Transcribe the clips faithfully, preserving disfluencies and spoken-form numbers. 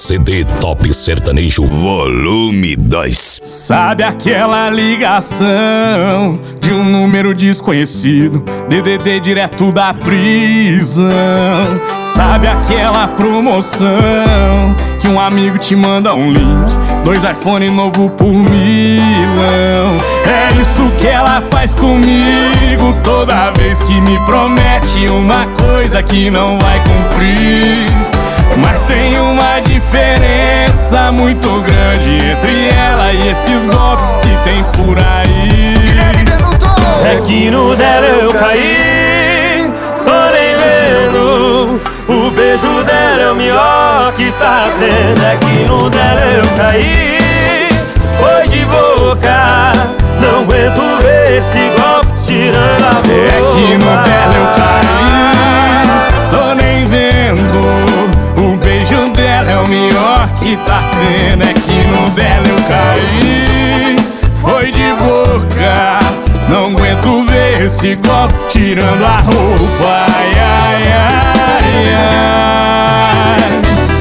C D Top Sertanejo Volume dois. Sabe aquela ligação de um número desconhecido, D D D direto da prisão? Sabe aquela promoção que um amigo te manda um link, dois iPhone novo por milão? É isso que ela faz comigo toda vez que me promete uma coisa que não vai cumprir. Mas tem uma diferença muito grande entre ela e esses golpes que tem por aí. É que no dela eu caí, tô nem vendo. O beijo dela é o melhor que tá tendo. É que no dela eu caí, foi de boca. Não aguento ver esse golpe tirando a boca. É que no dela eu caí, tô nem vendo. O beijo dela é o melhor que tá tendo. É que no dela eu caí, foi de boca. Não aguento ver esse golpe tirando a roupa. Ai, ai, ai, ai.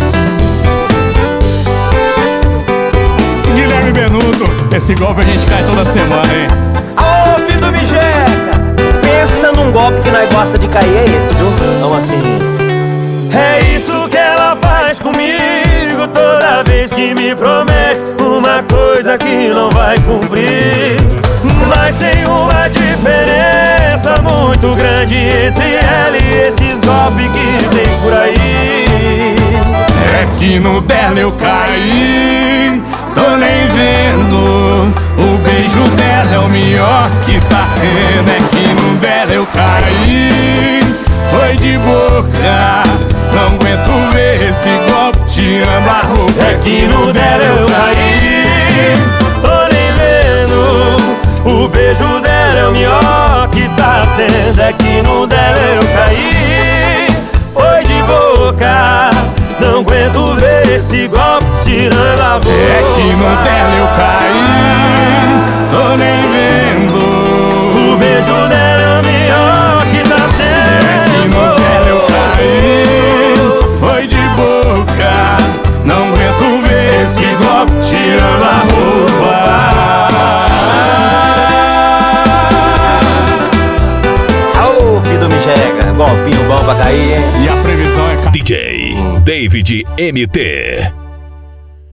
Guilherme Benuto, esse golpe a gente cai toda semana, hein? Ô, filho do Mijeca, pensa num golpe que nós gosta de cair, é esse, viu? Vamos assim. É isso que ela faz comigo toda vez que me promete uma coisa que não vai cumprir. Mas tem uma diferença muito grande entre ela e esses golpes que tem por aí. É que no dela eu caí, tô nem vendo. O beijo dela é o melhor que tá tendo. É que no dela eu caí, foi de boca. Não aguento ver esse golpe tirando a roupa. É que no dela eu caí, tô nem vendo. O beijo dela é o melhor que tá tendo. É que no dela eu caí, foi de boca. Não aguento ver esse golpe tirando a roupa. É que no dela eu caí, tô nem vendo. O beijo dela é o melhor que tá tendo. É que no dela eu caí, foi de boca. Não aguento ver esse golpe tirando a roupa. Ô, filho do Mijeca, golpinho bom pra cair, hein? E a previsão é D J David M T.